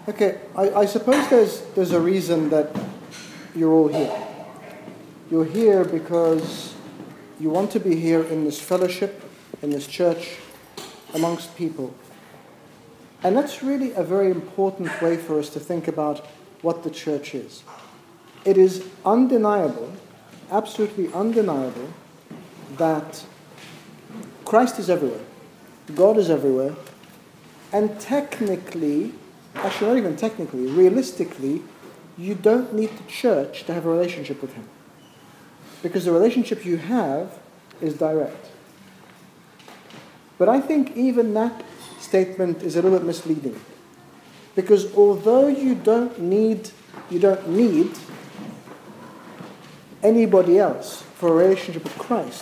Okay, I suppose there's a reason that you're all here. You're here because you want to be here in this fellowship, in this church, amongst people. And that's really a very important way for us to think about what the church is. It is undeniable, absolutely undeniable, that Christ is everywhere. God is everywhere. And technically, actually not even technically, realistically, you don't need the church to have a relationship with Him. Because the relationship you have is direct. But I think even that statement is a little bit misleading. Because although you don't need anybody else for a relationship with Christ,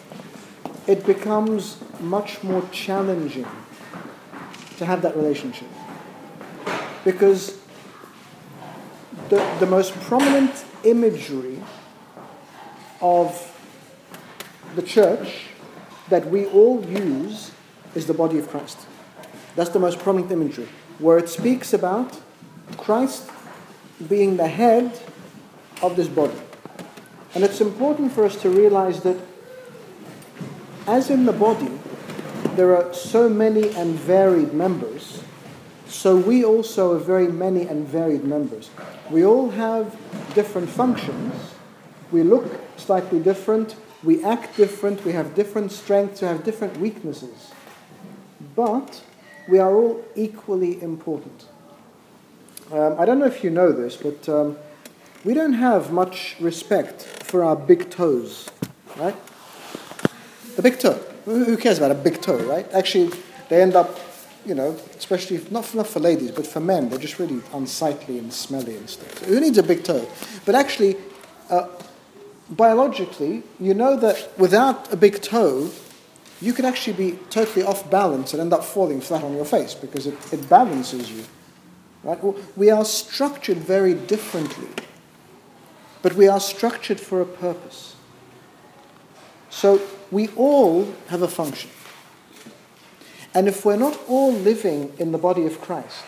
it becomes much more challenging to have that relationship. Because the most prominent imagery of the church that we all use is the body of Christ. That's the most prominent imagery, where it speaks about Christ being the head of this body. And it's important for us to realize that as in the body, there are so many and varied members, so we also are very many and varied members. We all have different functions. We look slightly different. We act different. We have different strengths. We have different weaknesses. But we are all equally important. I don't know if you know this, but we don't have much respect for our big toes, right? The big toe. Who cares about a big toe, right? Actually, they end up, especially not for ladies, but for men, they're just really unsightly and smelly and stuff. So who needs a big toe? But actually, biologically, you know that without a big toe, you could actually be totally off balance and end up falling flat on your face because it balances you. Right? We are structured very differently, but we are structured for a purpose. So we all have a function. And if we're not all living in the body of Christ,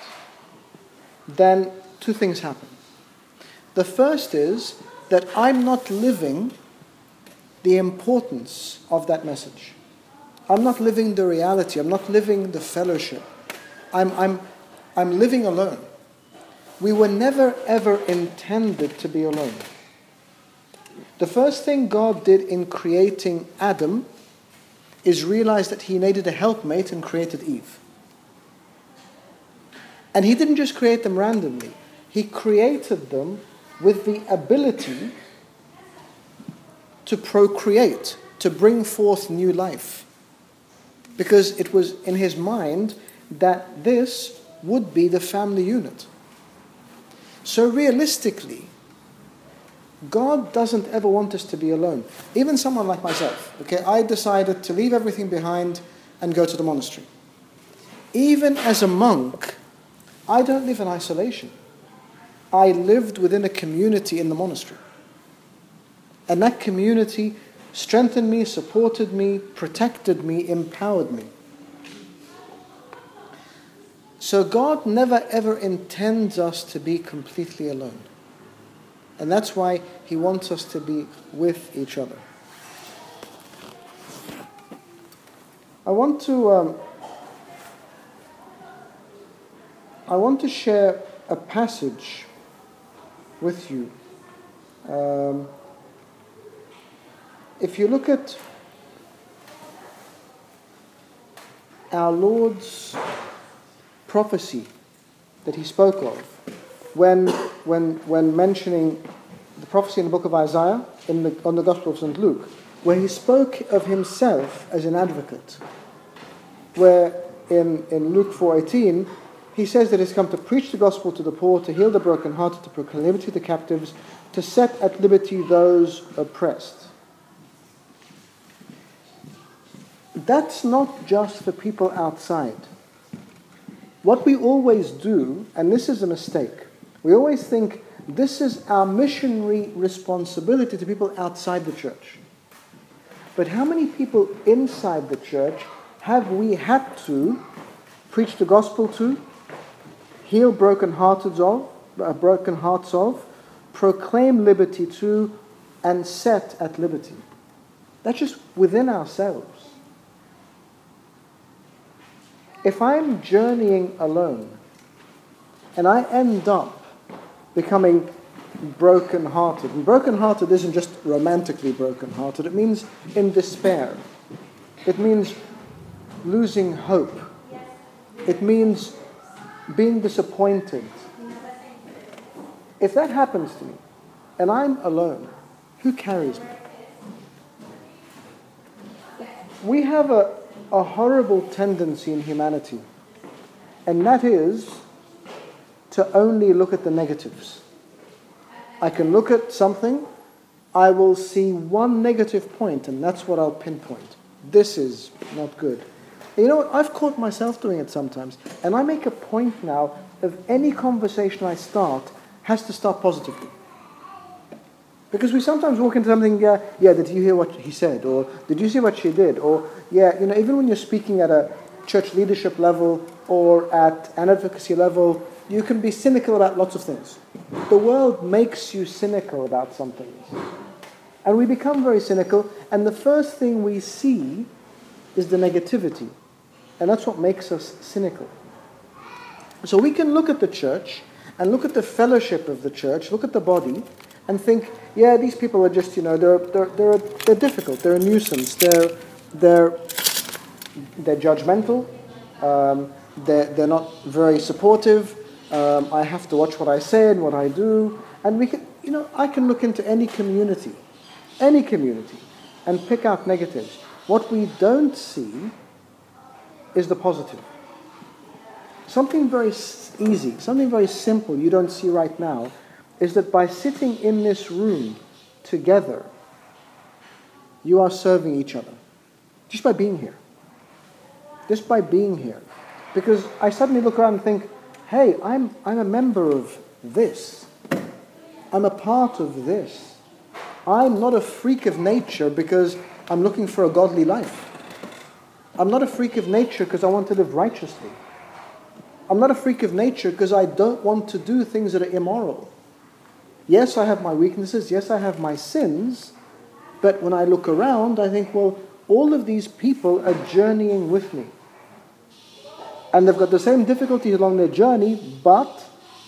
then two things happen. The first is that I'm not living the importance of that message. I'm not living the reality. I'm not living the fellowship. I'm living alone. We were never ever intended to be alone. The first thing God did in creating Adam is realize that He needed a helpmate and created Eve. And He didn't just create them randomly. He created them with the ability to procreate, to bring forth new life. Because it was in His mind that this would be the family unit. So realistically, God doesn't ever want us to be alone. Even someone like myself. Okay, I decided to leave everything behind and go to the monastery. Even as a monk, I don't live in isolation. I lived within a community in the monastery. And that community strengthened me, supported me, protected me, empowered me. So God never ever intends us to be completely alone. And that's why He wants us to be with each other. I want to share a passage with you. If you look at our Lord's prophecy that He spoke of, when mentioning the prophecy in the book of Isaiah, on the Gospel of St. Luke, where He spoke of Himself as an advocate, where in Luke 4:18, He says that He's come to preach the gospel to the poor, to heal the brokenhearted, to proclaim liberty to the captives, to set at liberty those oppressed. That's not just for people outside. What we always do, and this is a mistake, we always think this is our missionary responsibility to people outside the church. But how many people inside the church have we had to preach the gospel to, heal broken hearts of, proclaim liberty to, and set at liberty. That's just within ourselves. If I'm journeying alone and I end up becoming broken-hearted, and broken-hearted isn't just romantically broken-hearted, it means in despair. It means losing hope. It means being disappointed. If that happens to me and I'm alone, who carries me? We have a horrible tendency in humanity, and that is to only look at the negatives. I can look at something, I will see one negative point, and that's what I'll pinpoint. This is not good. You know what? I've caught myself doing it sometimes, and I make a point now of any conversation I start has to start positively. Because we sometimes walk into something, did you hear what he said? Or did you see what she did? Or, even when you're speaking at a church leadership level or at an advocacy level, you can be cynical about lots of things. The world makes you cynical about some things. And we become very cynical, and the first thing we see is the negativity. And that's what makes us cynical. So we can look at the church and look at the fellowship of the church, look at the body, and think, these people are just, they're difficult, they're a nuisance, they're judgmental, they're not very supportive, I have to watch what I say and what I do, and we can, I can look into any community, and pick out negatives. What we don't see is the positive. Something very easy, something very simple you don't see right now is that by sitting in this room together, you are serving each other. Just by being here. Just by being here. Because I suddenly look around and think, hey, I'm a member of this. I'm a part of this. I'm not a freak of nature because I'm looking for a godly life. I'm not a freak of nature because I want to live righteously. I'm not a freak of nature because I don't want to do things that are immoral. Yes, I have my weaknesses. Yes, I have my sins. But when I look around, I think, well, all of these people are journeying with me. And they've got the same difficulties along their journey, but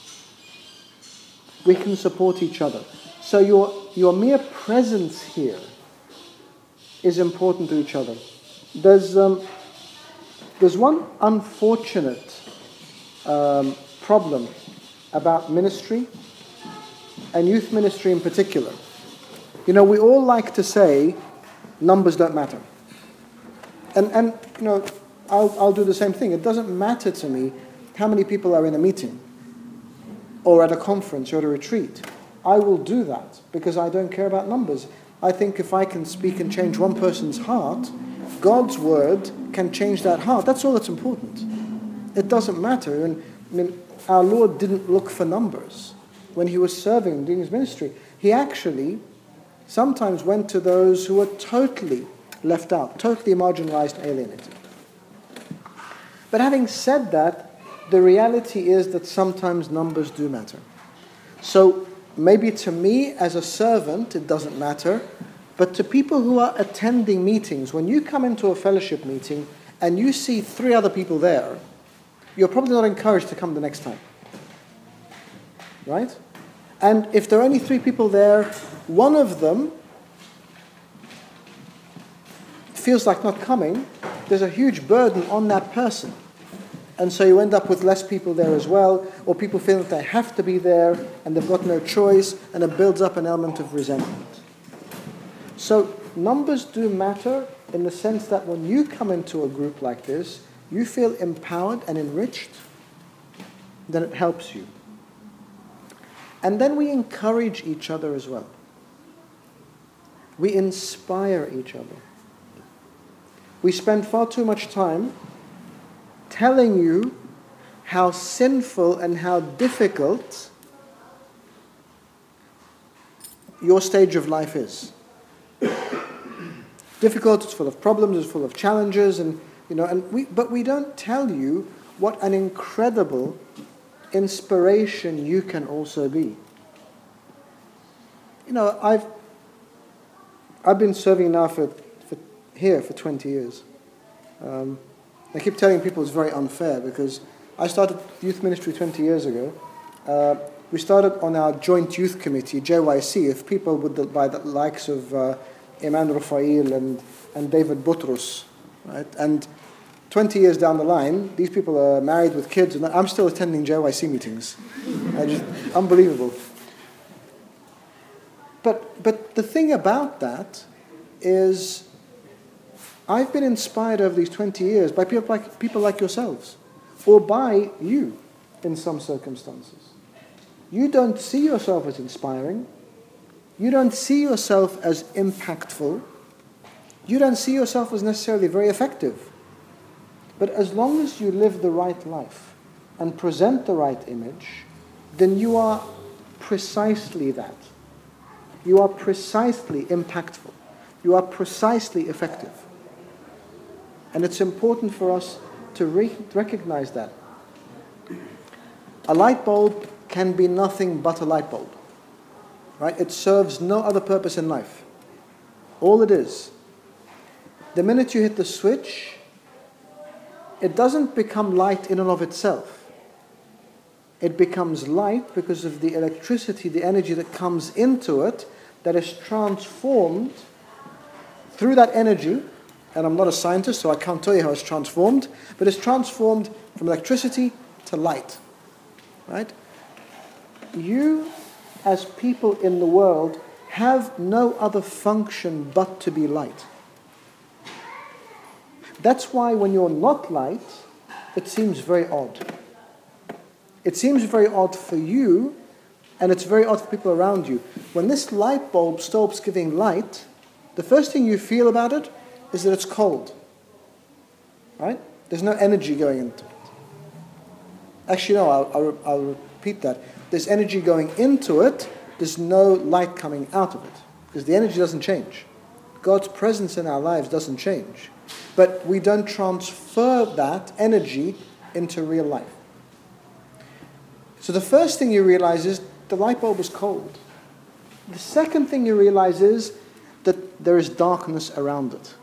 we can support each other. So your mere presence here is important to each other. There's one unfortunate problem about ministry, and youth ministry in particular. We all like to say numbers don't matter. And I'll do the same thing. It doesn't matter to me how many people are in a meeting or at a conference or at a retreat. I will do that because I don't care about numbers. I think if I can speak and change one person's heart, God's word can change that heart. That's all that's important. It doesn't matter. And our Lord didn't look for numbers when he was serving and doing his ministry. He actually sometimes went to those who were totally left out, totally marginalized, alienated. But having said that, the reality is that sometimes numbers do matter. So maybe to me as a servant it doesn't matter, but to people who are attending meetings, when you come into a fellowship meeting and you see 3 other people there, you're probably not encouraged to come the next time. Right? And if there are only 3 people there, one of them feels like not coming, there's a huge burden on that person. And so you end up with less people there as well, or people feel that they have to be there and they've got no choice, and it builds up an element of resentment. So numbers do matter in the sense that when you come into a group like this, you feel empowered and enriched, then it helps you. And then we encourage each other as well. We inspire each other. We spend far too much time telling you how sinful and how difficult your stage of life is. Difficult, it's full of problems, it's full of challenges, but we don't tell you what an incredible inspiration you can also be. You know, I've been serving now for 20 years. I keep telling people it's very unfair because I started youth ministry 20 years ago. We started on our joint youth committee, JYC, of people by the likes of Iman Rafael and David Butros, right? And 20 years down the line, these people are married with kids, and I'm still attending JYC meetings. Unbelievable. But the thing about that is I've been inspired over these 20 years by people like yourselves, or by you in some circumstances. You don't see yourself as inspiring. You don't see yourself as impactful. You don't see yourself as necessarily very effective. But as long as you live the right life and present the right image, then you are precisely that. You are precisely impactful. You are precisely effective. And it's important for us to recognize that. A light bulb can be nothing but a light bulb. Right? It serves no other purpose in life. All it is. The minute you hit the switch, it doesn't become light in and of itself. It becomes light because of the electricity, the energy that comes into it, that is transformed through that energy. And I'm not a scientist, so I can't tell you how it's transformed, but it's transformed from electricity to light. Right? You, as people in the world, have no other function but to be light. That's why when you're not light, it seems very odd. It seems very odd for you, and it's very odd for people around you. When this light bulb stops giving light, the first thing you feel about it is that it's cold. Right? There's no energy going into it. Actually, no, I'll repeat that. There's energy going into it, there's no light coming out of it. Because the energy doesn't change. God's presence in our lives doesn't change. But we don't transfer that energy into real life. So the first thing you realize is the light bulb is cold. The second thing you realize is that there is darkness around it.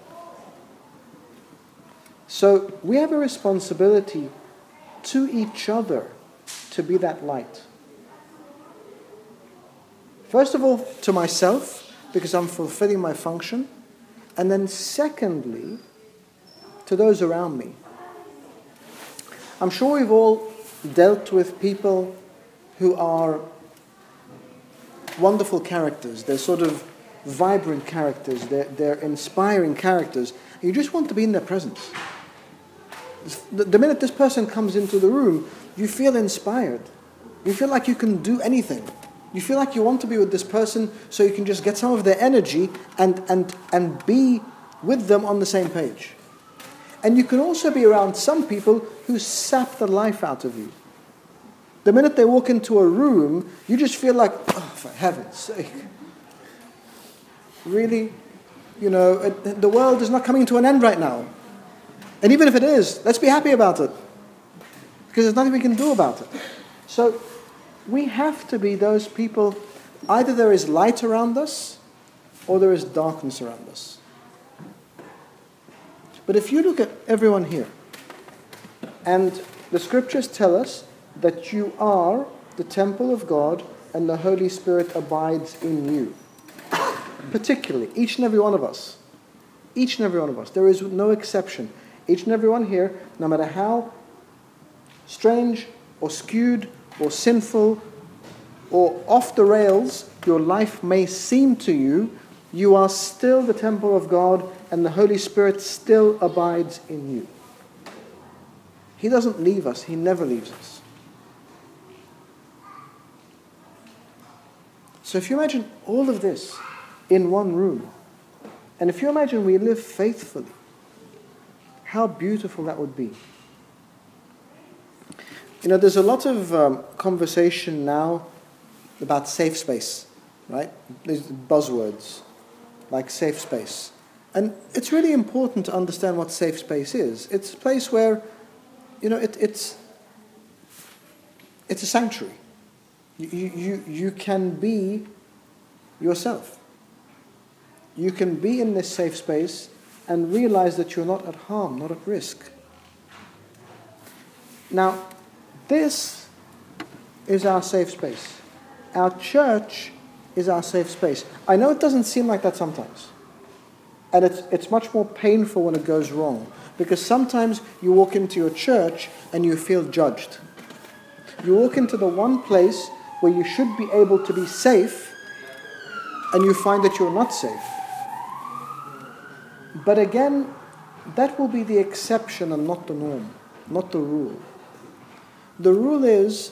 So we have a responsibility to each other to be that light. First of all, to myself, because I'm fulfilling my function. And then secondly, to those around me. I'm sure we've all dealt with people who are wonderful characters. They're sort of vibrant characters. They're inspiring characters. You just want to be in their presence. The minute this person comes into the room, you feel inspired. You feel like you can do anything. You feel like you want to be with this person so you can just get some of their energy and be with them on the same page. And you can also be around some people who sap the life out of you. The minute they walk into a room, you just feel like, oh, for heaven's sake. Really? You know, the world is not coming to an end right now. And even if it is, let's be happy about it. Because there's nothing we can do about it. So we have to be those people, either there is light around us, or there is darkness around us. But if you look at everyone here, and the scriptures tell us that you are the temple of God, and the Holy Spirit abides in you. Particularly, each and every one of us. Each and every one of us. There is no exception. Each and every one here, no matter how strange or skewed or sinful or off the rails your life may seem to you, you are still the temple of God, and the Holy Spirit still abides in you. He doesn't leave us. He never leaves us. So if you imagine all of this in one room, and if you imagine we live faithfully, how beautiful that would be. You know, there's a lot of conversation now about safe space, right? There's buzzwords like safe space. And it's really important to understand what safe space is. It's a place where, you know, it's It's a sanctuary. You can be yourself. You can be in this safe space and realize that you're not at harm, not at risk. Now, this is our safe space. Our church is our safe space. I know it doesn't seem like that sometimes. And it's much more painful when it goes wrong. Because sometimes you walk into your church and you feel judged. You walk into the one place where you should be able to be safe, and you find that you're not safe. But again, that will be the exception and not the norm, not the rule. The rule is,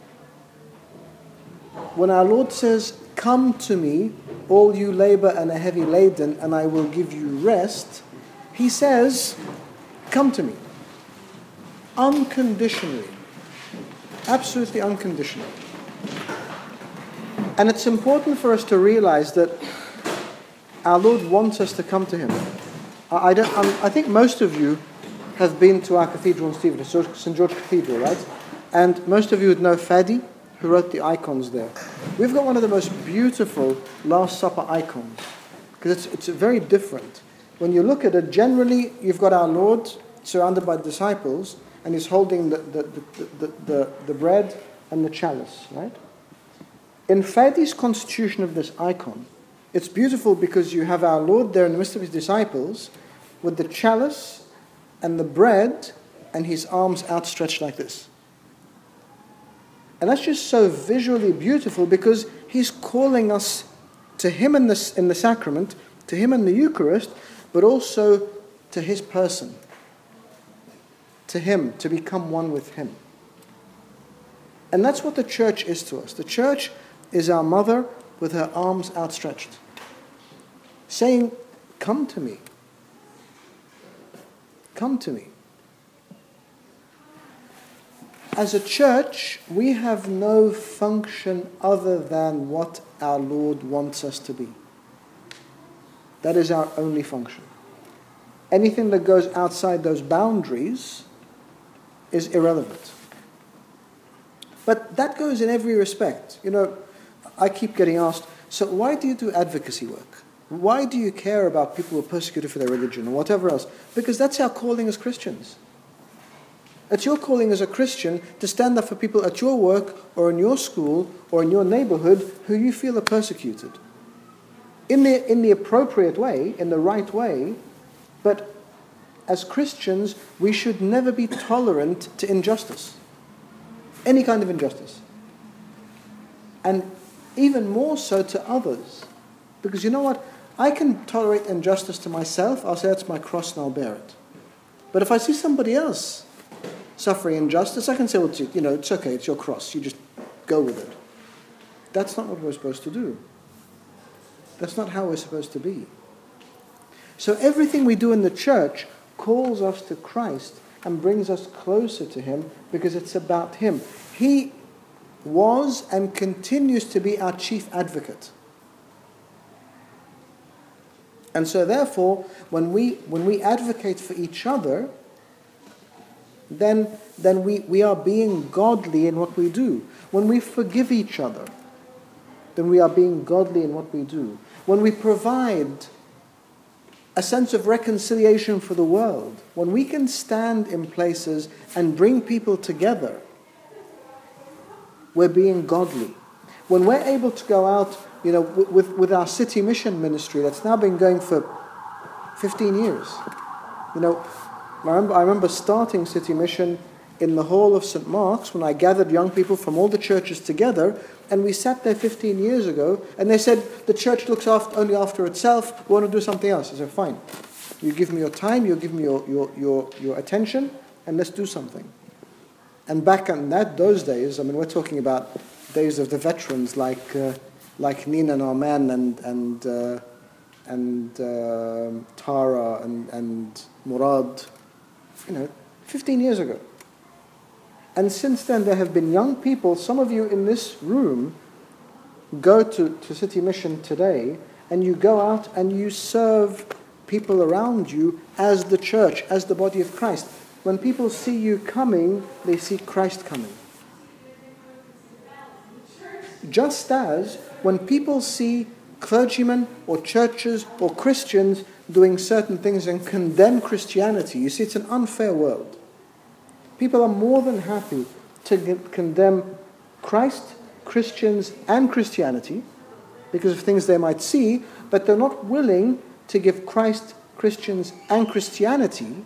when our Lord says, "Come to me, all you labor and are heavy laden, and I will give you rest," He says, come to me. Unconditionally. Absolutely unconditionally. And it's important for us to realize that our Lord wants us to come to Him. I think most of you have been to our cathedral in Stevenage, St. George Cathedral, right? And most of you would know Fadi, who wrote the icons there. We've got one of the most beautiful Last Supper icons, because it's very different. When you look at it, generally you've got our Lord surrounded by disciples, and He's holding the bread and the chalice, right? In Fadi's constitution of this icon, it's beautiful because you have our Lord there in the midst of His disciples with the chalice and the bread and His arms outstretched like this. And that's just so visually beautiful because He's calling us to Him in the sacrament, to Him in the Eucharist, but also to His person. To Him, to become one with Him. And that's what the church is to us. The church is our mother with her arms outstretched, saying, come to me. Come to me. As a church, we have no function other than what our Lord wants us to be. That is our only function. Anything that goes outside those boundaries is irrelevant. But that goes in every respect. You know, I keep getting asked, so why do you do advocacy work? Why do you care about people who are persecuted for their religion or whatever else? Because that's our calling as Christians. It's your calling as a Christian to stand up for people at your work or in your school or in your neighborhood who you feel are persecuted. In the appropriate way, in the right way, but as Christians, we should never be tolerant to injustice. Any kind of injustice. And even more so to others. Because you know what? I can tolerate injustice to myself. I'll say that's my cross and I'll bear it. But if I see somebody else suffering injustice, I can say, well, it's okay, it's your cross. You just go with it. That's not what we're supposed to do. That's not how we're supposed to be. So everything we do in the church calls us to Christ and brings us closer to Him because it's about Him. He was and continues to be our chief advocate. And so therefore, when we advocate for each other, then we are being godly in what we do. When we forgive each other, then we are being godly in what we do. When we provide a sense of reconciliation for the world, when we can stand in places and bring people together, we're being godly. When we're able to go out, with our city mission ministry that's now been going for 15 years. I remember starting City Mission in the hall of St. Mark's when I gathered young people from all the churches together, and we sat there 15 years ago, and they said, the church looks only after itself, we want to do something else. I said, fine. You give me your time, you give me your attention, and let's do something. And back in those days, we're talking about days of the veterans like Nina and Arman and Tara and Murad, 15 years ago. And since then there have been young people, some of you in this room go to City Mission today, and you go out and you serve people around you as the church, as the body of Christ. When people see you coming, they see Christ coming. Just as when people see clergymen or churches or Christians doing certain things and condemn Christianity, you see, it's an unfair world. People are more than happy to condemn Christ, Christians, and Christianity because of things they might see, but they're not willing to give Christ, Christians, and Christianity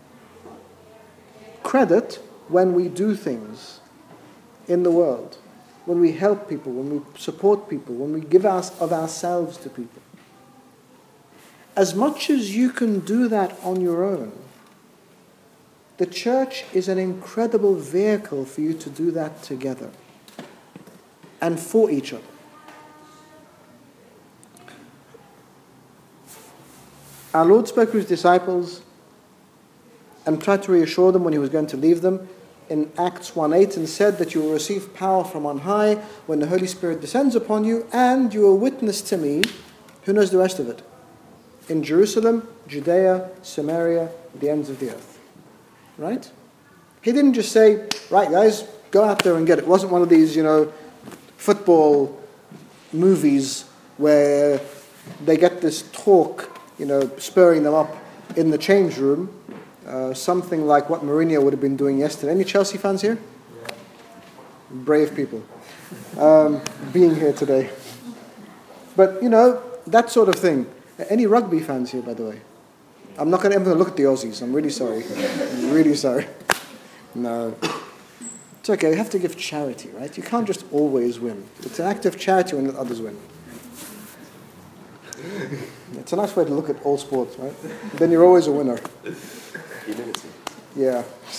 credit when we do things in the world, when we help people, when we support people, when we give of ourselves to people. As much as you can do that on your own, the church is an incredible vehicle for you to do that together and for each other. Our Lord spoke to his disciples and tried to reassure them when he was going to leave them in Acts 1:8, and said that you will receive power from on high when the Holy Spirit descends upon you, and you will witness to me. Who knows the rest of it? In Jerusalem, Judea, Samaria, the ends of the earth. Right? He didn't just say, right guys, go out there and get it. It wasn't one of these, football movies where they get this talk, spurring them up in the change room. Something like what Mourinho would have been doing yesterday. Any Chelsea fans here? Yeah. Brave people. Being here today. But, that sort of thing. Any rugby fans here, by the way? I'm not going to ever look at the Aussies. I'm really sorry. I'm really sorry. No. It's okay. You have to give charity, right? You can't just always win. It's an act of charity when others win. It's a nice way to look at all sports, right? Then you're always a winner. Humility. Yeah.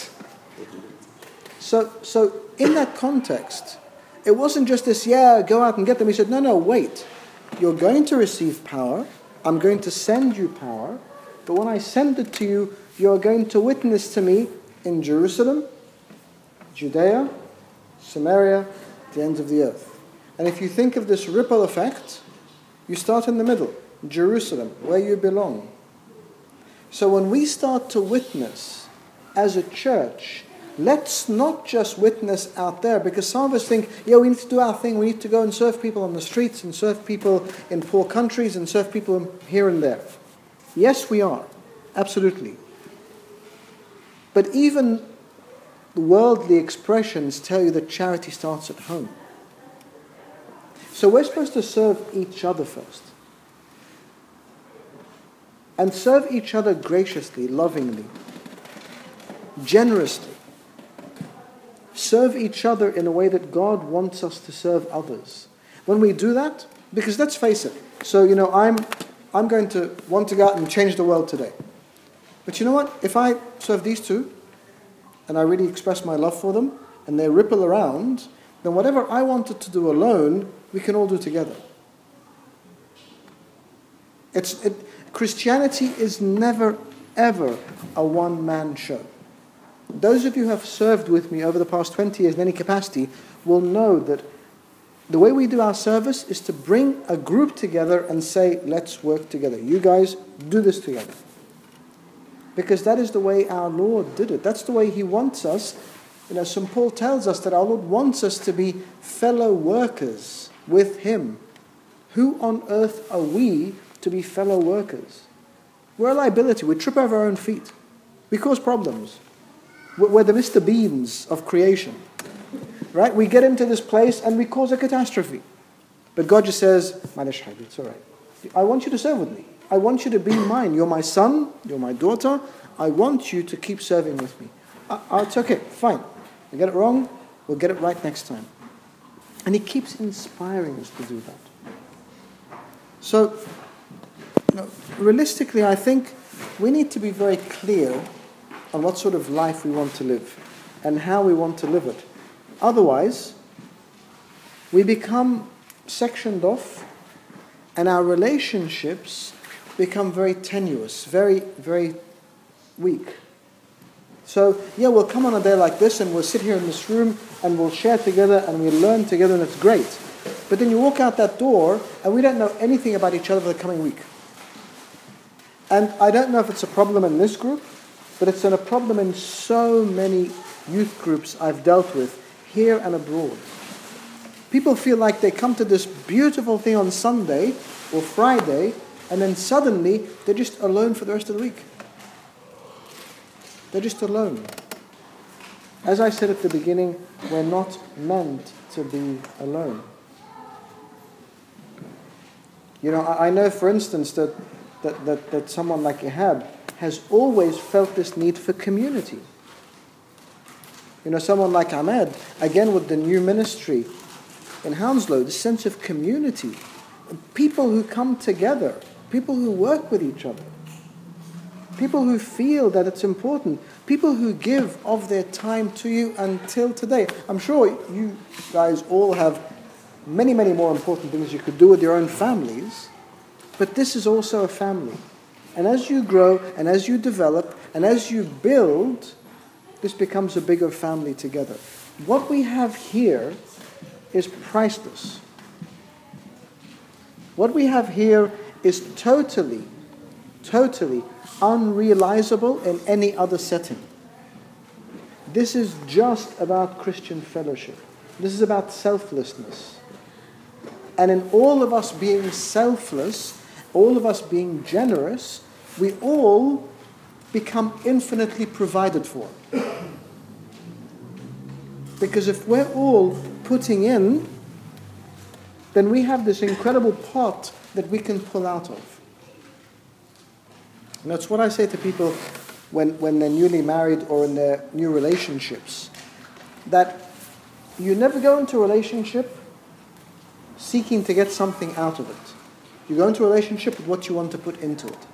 So in that context, it wasn't just this, go out and get them. He said, no, wait. You're going to receive power. I'm going to send you power. But when I send it to you, you're going to witness to me in Jerusalem, Judea, Samaria, the ends of the earth. And if you think of this ripple effect, you start in the middle, Jerusalem, where you belong. So when we start to witness as a church, let's not just witness out there, because some of us think, we need to do our thing, we need to go and serve people on the streets and serve people in poor countries and serve people here and there. Yes, we are, absolutely. But even worldly expressions tell you that charity starts at home. So we're supposed to serve each other first. And serve each other graciously, lovingly, generously. Serve each other in a way that God wants us to serve others. When we do that, because let's face it, so I'm going to want to go out and change the world today. But you know what? If I serve these two, and I really express my love for them, and they ripple around, then whatever I wanted to do alone, we can all do together. Christianity is never, ever a one-man show. Those of you who have served with me over the past 20 years in any capacity will know that the way we do our service is to bring a group together and say, let's work together. You guys, do this together. Because that is the way our Lord did it. That's the way he wants us. St. Paul tells us that our Lord wants us to be fellow workers with him. Who on earth are we to be fellow workers? We're a liability. We trip over our own feet. We cause problems. We're the Mr. Beans of creation. Right? We get into this place and we cause a catastrophe. But God just says, Malish Habi, it's all right. I want you to serve with me. I want you to be mine. You're my son. You're my daughter. I want you to keep serving with me. It's okay. Fine. We get it wrong. We'll get it right next time. And he keeps inspiring us to do that. So, realistically, I think we need to be very clear on what sort of life we want to live and how we want to live it. Otherwise, we become sectioned off and our relationships become very tenuous, very, very weak. So, we'll come on a day like this and we'll sit here in this room and we'll share together and we'll learn together and it's great. But then you walk out that door and we don't know anything about each other for the coming week. And I don't know if it's a problem in this group, but it's a problem in so many youth groups I've dealt with, here and abroad. People feel like they come to this beautiful thing on Sunday or Friday, and then suddenly they're just alone for the rest of the week. They're just alone. As I said at the beginning, we're not meant to be alone. You know, I know, for instance, that someone like Ihab has always felt this need for community. You know, someone like Ahmed, again with the new ministry in Hounslow, the sense of community. People who come together, people who work with each other, people who feel that it's important, people who give of their time to you until today. I'm sure you guys all have many, many more important things you could do with your own families, but this is also a family. And as you grow, and as you develop, and as you build, this becomes a bigger family together. What we have here is priceless. What we have here is totally unrealizable in any other setting. This is just about Christian fellowship. This is about selflessness. And in all of us being selfless, all of us being generous, we all become infinitely provided for. Because if we're all putting in, then we have this incredible pot that we can pull out of. And that's what I say to people when they're newly married or in their new relationships. That you never go into a relationship seeking to get something out of it. You go into a relationship with what you want to put into it.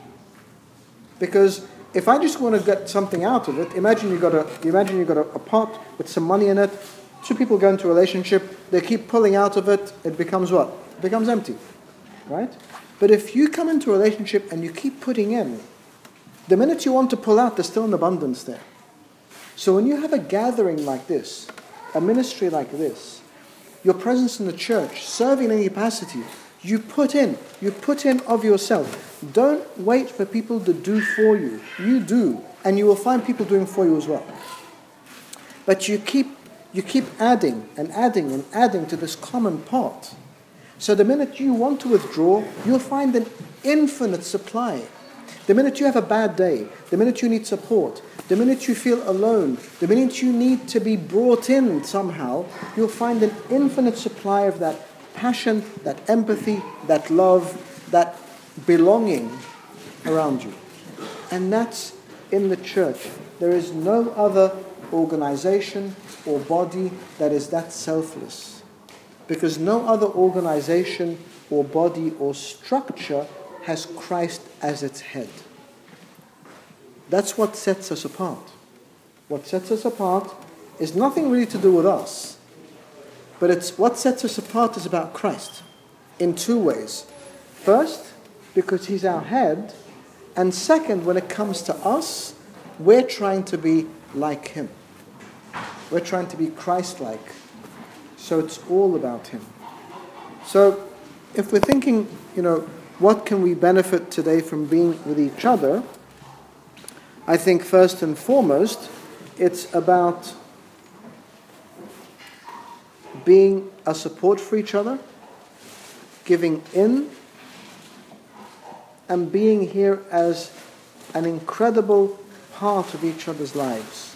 Because if I just want to get something out of it, imagine you got a pot with some money in it. Two people go into a relationship, they keep pulling out of it, it becomes what? It becomes empty, right? But if you come into a relationship and you keep putting in, the minute you want to pull out, there's still an abundance there. So when you have a gathering like this, a ministry like this, your presence in the church, serving in any capacity, you put in of yourself. Don't wait for people to do for you. You do, and you will find people doing for you as well. But you keep adding and adding and adding to this common pot. So the minute you want to withdraw, you'll find an infinite supply. The minute you have a bad day, the minute you need support, the minute you feel alone, the minute you need to be brought in somehow, you'll find an infinite supply of that passion, that empathy, that love, that belonging around you. And that's in the church. There is no other organization or body that is that selfless. Because no other organization or body or structure has Christ as its head. That's what sets us apart. What sets us apart is nothing really to do with us, but it's what sets us apart is about Christ in two ways. First, because he's our head, and second, when it comes to us, we're trying to be like him. We're trying to be Christ-like. So it's all about him. So if we're thinking, what can we benefit today from being with each other? I think first and foremost, it's about being a support for each other, giving in, and being here as an incredible part of each other's lives.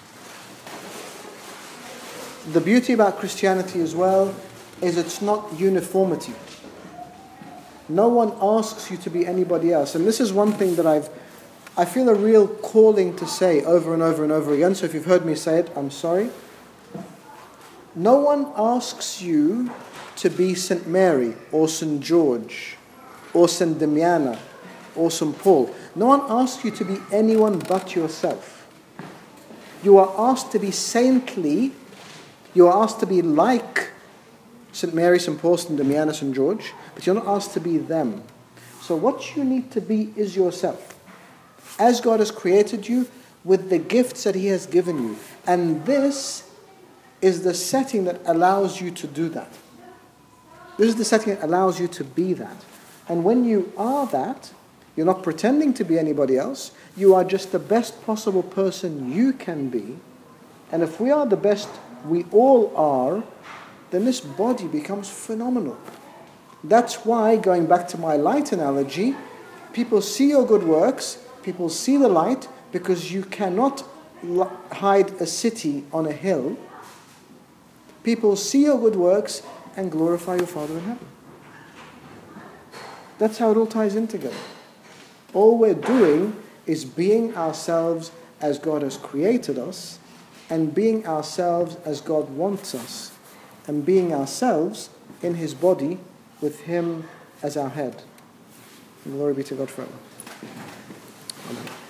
The beauty about Christianity as well is it's not uniformity. No one asks you to be anybody else. And this is one thing that I feel a real calling to say over and over and over again. So if you've heard me say it, I'm sorry. No one asks you to be St. Mary or St. George or St. Damiana or St. Paul. No one asks you to be anyone but yourself. You are asked to be saintly. You are asked to be like St. Mary, St. Paul, St. Damiana, St. George, but you're not asked to be them. So what you need to be is yourself, as God has created you, with the gifts that he has given you. And this is the setting that allows you to do that. This is the setting that allows you to be that. And when you are that, you're not pretending to be anybody else. You are just the best possible person you can be. And if we are the best we all are, then this body becomes phenomenal. That's why, going back to my light analogy, people see your good works, people see the light, because you cannot hide a city on a hill. People see your good works and glorify your Father in heaven. That's how it all ties in together. All we're doing is being ourselves as God has created us, and being ourselves as God wants us, and being ourselves in His body with Him as our head. And glory be to God forever. Amen.